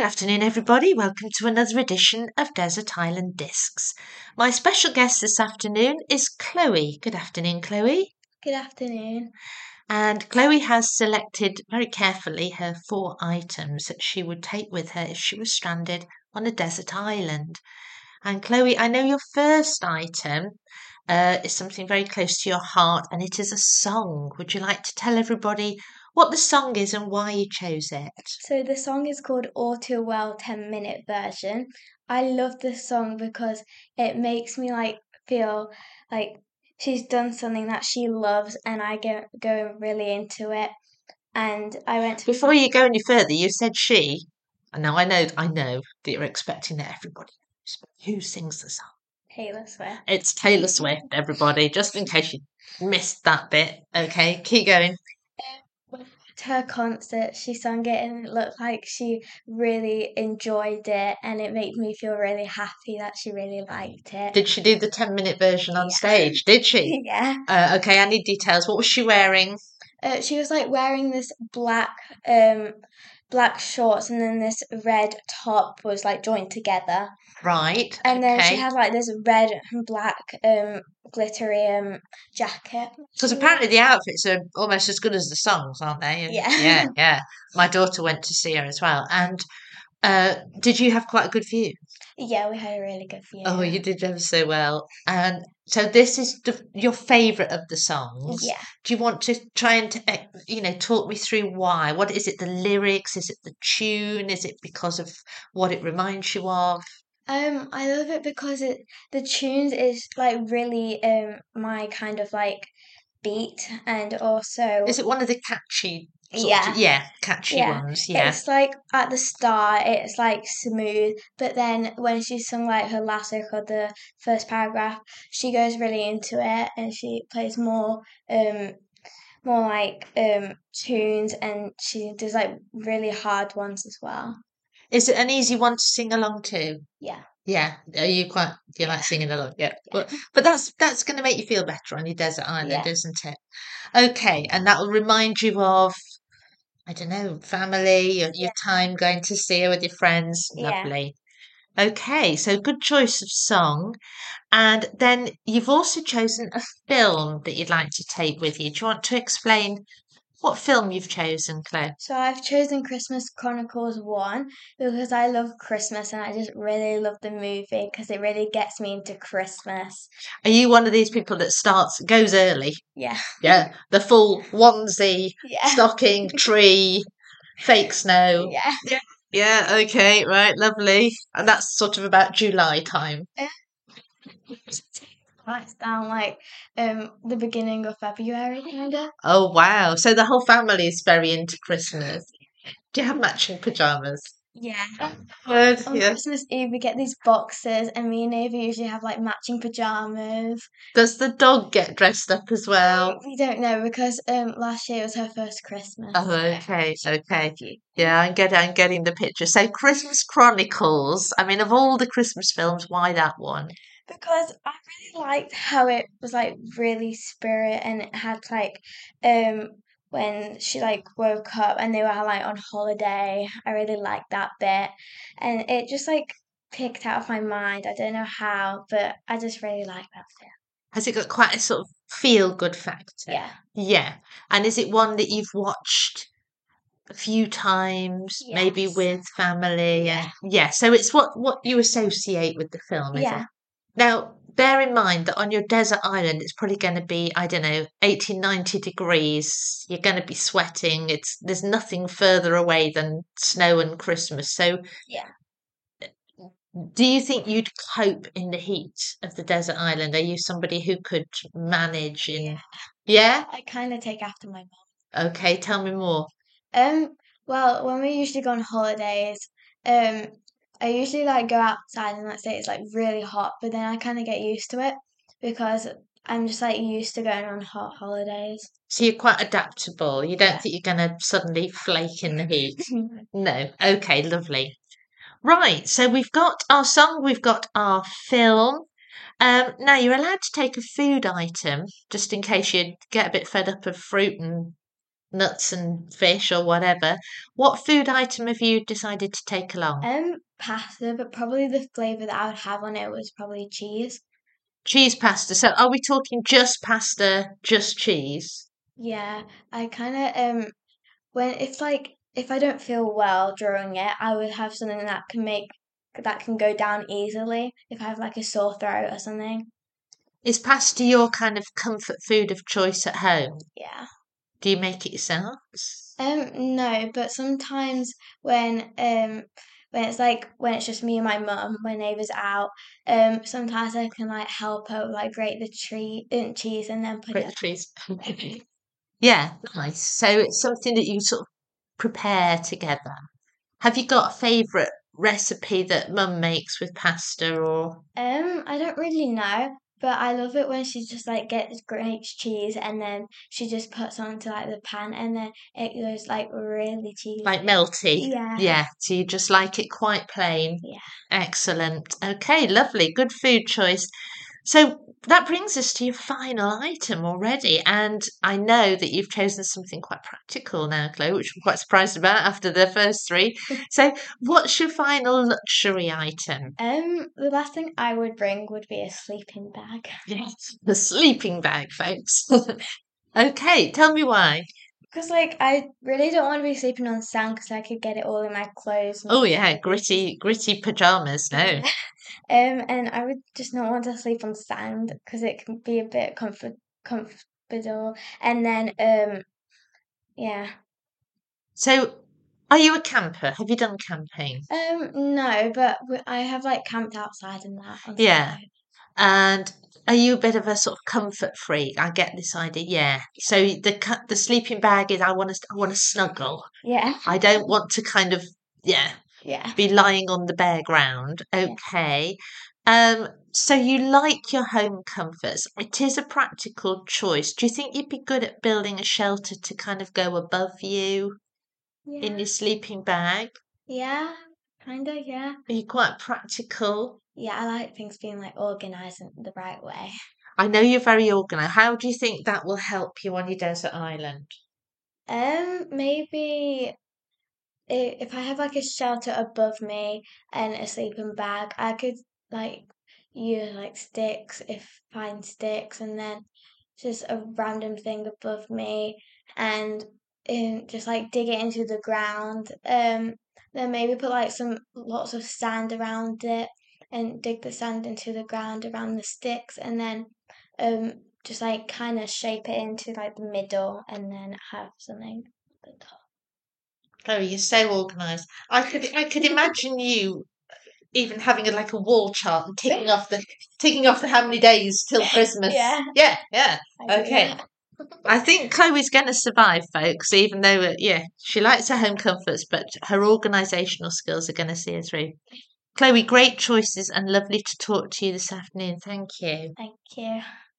afternoon, everybody. Welcome to another edition of Desert Island Discs. My special guest this afternoon is Chloe. Good afternoon, Chloe. Good afternoon. And Chloe has selected very carefully her 4 items that she would take with her if she was stranded on a desert island. And Chloe, I know your first item is something very close to your heart, and it is a song. Would you like to tell everybody what the song is and why you chose it? So the song is called All Too Well 10-minute version. I love this song because it makes me feel like she's done something that she loves and I go really into it. And I went to Before you go any further, you said she. Now I know that you're expecting that everybody knows, but who sings the song? Taylor Swift. It's Taylor Swift, everybody, just in case you missed that bit. Okay, keep going. At her concert, she sung it and it looked like she really enjoyed it and it made me feel really happy that she really liked it. Did she do the 10-minute version on Yeah. stage? Did she? Yeah. Okay, I need details. What was she wearing? She was wearing this black shorts and then this red top was joined together. Right. And then she Okay. had this red and black glittery jacket. Because apparently the outfits are almost as good as the songs, aren't they? Yeah. Yeah. My daughter went to see her as well. And did you have quite a good view? Yeah, we had a really good view. Oh, you did ever so well. And so this is your favourite of the songs. Yeah. Do you want to try and, talk me through why? What is it? The lyrics? Is it the tune? Is it because of what it reminds you of? I love it because the tunes is really my kind of beat and also Is it one of the catchy catchy Yeah, ones? Yeah. it's at the start, it's smooth, but then when she sung her last record, the first paragraph, she goes really into it and she plays more tunes and she does really hard ones as well. Is it an easy one to sing along to? Yeah. Yeah. Do you like singing along? Yeah. But that's going to make you feel better on your desert island, Yeah. isn't it? Okay, and that will remind you of, I don't know, family, your time going to see her with your friends. Yeah. Lovely. Okay, so good choice of song. And then you've also chosen a film that you'd like to take with you. Do you want to explain what film you've chosen, Claire? So I've chosen Christmas Chronicles 1 because I love Christmas and I just really love the movie because it really gets me into Christmas. Are you one of these people that goes early? Yeah. Yeah, the full onesie, Yeah. stocking, tree, fake snow. Yeah. Yeah, okay, right, lovely. And that's sort of about July time. It's down the beginning of February, kinda. Oh, wow. So the whole family is very into Christmas. Do you have matching pajamas? Yeah. Good, On yeah. Christmas Eve, we get these boxes, and me and Ava usually have matching pajamas. Does the dog get dressed up as well? We don't know because last year was her first Christmas. Oh, okay. Yeah, I'm getting the picture. So Christmas Chronicles. I mean, of all the Christmas films, why that one? Because I really liked how it was really spirit and it had when she woke up and they were on holiday. I really liked that bit. And it just picked out of my mind. I don't know how, but I just really like that bit. Has it got quite a sort of feel-good factor? Yeah. Yeah. And is it one that you've watched a few times, maybe Yes. with family? Yeah. Yeah. So it's what you associate with the film, is it? Yeah. Now, bear in mind that on your desert island, it's probably going to be, I don't know, 80, 90 degrees. You're going to be sweating. There's nothing further away than snow and Christmas. So, Yeah. do you think you'd cope in the heat of the desert island? Are you somebody who could manage in? Yeah? I kind of take after my mum. Okay, tell me more. Well, when we usually go on holidays, I usually go outside and let's say it's really hot, but then I kind of get used to it because I'm just used to going on hot holidays. So you're quite adaptable. You don't Yeah. think you're going to suddenly flake in the heat? No. Okay, lovely. Right, so we've got our song, we've got our film. Now you're allowed to take a food item just in case you get a bit fed up of fruit and nuts and fish or whatever. What food item have you decided to take along? Pasta, but probably the flavor that I would have on it was probably cheese. Cheese pasta. So are we talking just pasta, just cheese? Yeah, I kind of when it's like if I don't feel well during it, I would have something that can go down easily if I have like a sore throat or something. Is pasta your kind of comfort food of choice at home? Yeah. Do you make it yourself? No, but sometimes when it's like when it's just me and my mum, when neighbours out, sometimes I can like help her like grate the cheese and then put Great it. trees. Yeah, nice. So it's something that you sort of prepare together. Have you got a favourite recipe that mum makes with pasta or I don't really know, but I love it when she just like gets grates cheese and then she just puts onto like the pan and then it goes like really cheesy. like melty? Yeah, Yeah, so you just like it quite plain. yeah. Excellent. Okay, lovely. Good food choice. So that brings us to your final item already. And I know that you've chosen something quite practical now, Chloe, which I'm quite surprised about after the first three. So, what's your final luxury item? The last thing I would bring would be a sleeping bag. Yes, the sleeping bag, folks. Okay, tell me why. Because like I really don't want to be sleeping on sand because I could get it all in my clothes and Oh, yeah, gritty pajamas. No. yeah. And I would just not want to sleep on sand because it can be a bit comfortable. And then yeah. So, are you a camper? Have you done camping? No, but I have like camped outside and that on Yeah. Saturday. And are you a bit of a sort of comfort freak? I get this idea. Yeah. So the sleeping bag is I want to snuggle. Yeah, I don't want to kind of yeah yeah, be lying on the bare ground. yeah, Okay. So you like your home comforts. It is a practical choice. Do you think you'd be good at building a shelter to kind of go above you in yeah, your sleeping bag? yeah, kind of, yeah. Are you quite practical? Yeah, I like things being like organized in the right way. I know you're very organized. How do you think that will help you on your desert island? Maybe if I have like a shelter above me and a sleeping bag, I could like use like sticks if find sticks and then just a random thing above me and just like dig it into the ground. Then maybe put like some lots of sand around it and dig the sand into the ground around the sticks and then just like kind of shape it into like the middle and then have something at the top. Oh, you're so organized. I could imagine you even having like a wall chart and ticking off the how many days till Christmas. Yeah, Yeah, yeah. I do Okay. that. I think Chloe's going to survive, folks, even though, yeah, she likes her home comforts, but her organisational skills are going to see her through. Chloe, great choices and lovely to talk to you this afternoon. Thank you. Thank you.